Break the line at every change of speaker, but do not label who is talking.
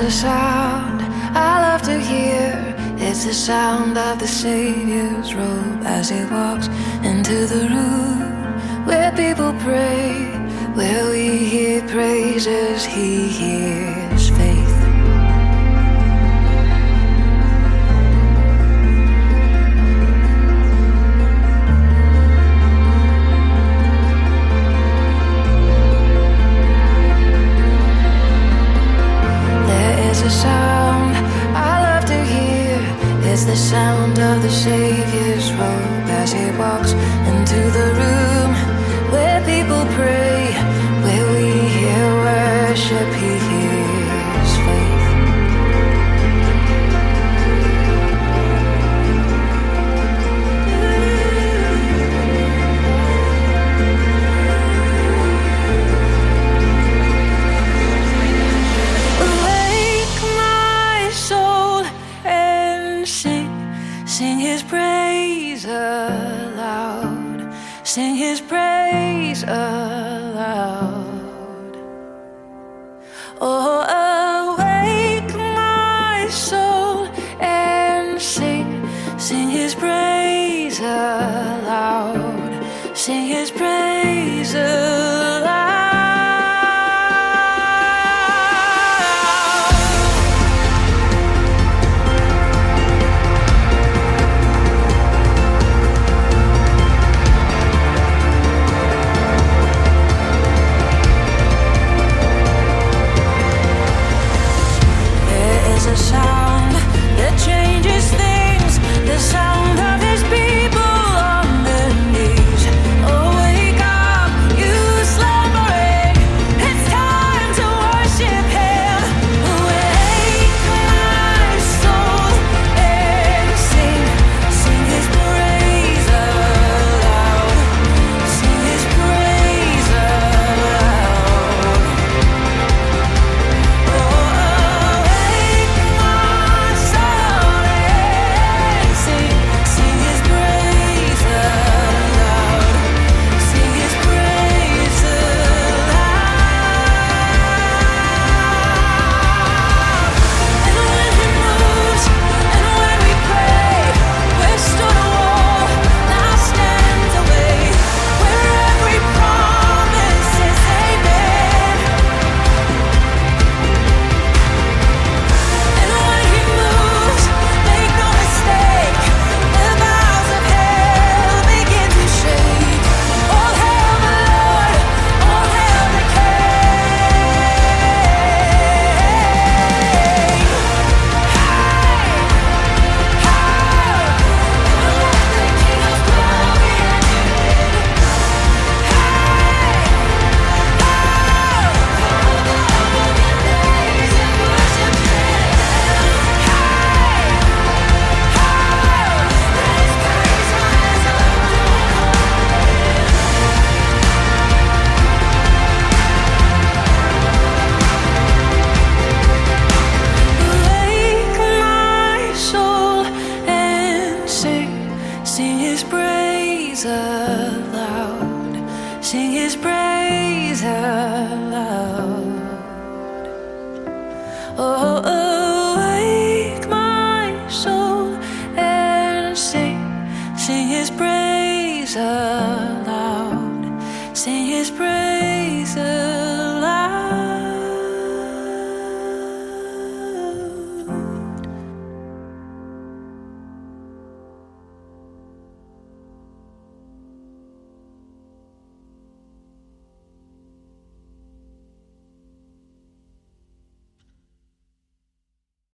a sound I love to hear. It's the sound of the Savior's robe as he walks into the room where people pray, where we hear praises, he hears faith. A sound I love to hear. It's the sound of the Savior's robe as he walks into the room where people pray, where we hear worship, he hears faith. Sing his praise aloud. Sing his praise aloud. Oh, awake my soul and sing. Sing his praise aloud. Sing his praise aloud. A sound that changes things, the sound of his people on their knees. Oh, wake up, you slumbering, it's time to worship him. Wake my soul and sing, sing his praise aloud, sing his praise aloud. Sing his praise aloud. Sing his praise aloud. Oh, awake my soul and sing. Sing his praise aloud. Sing his praise aloud.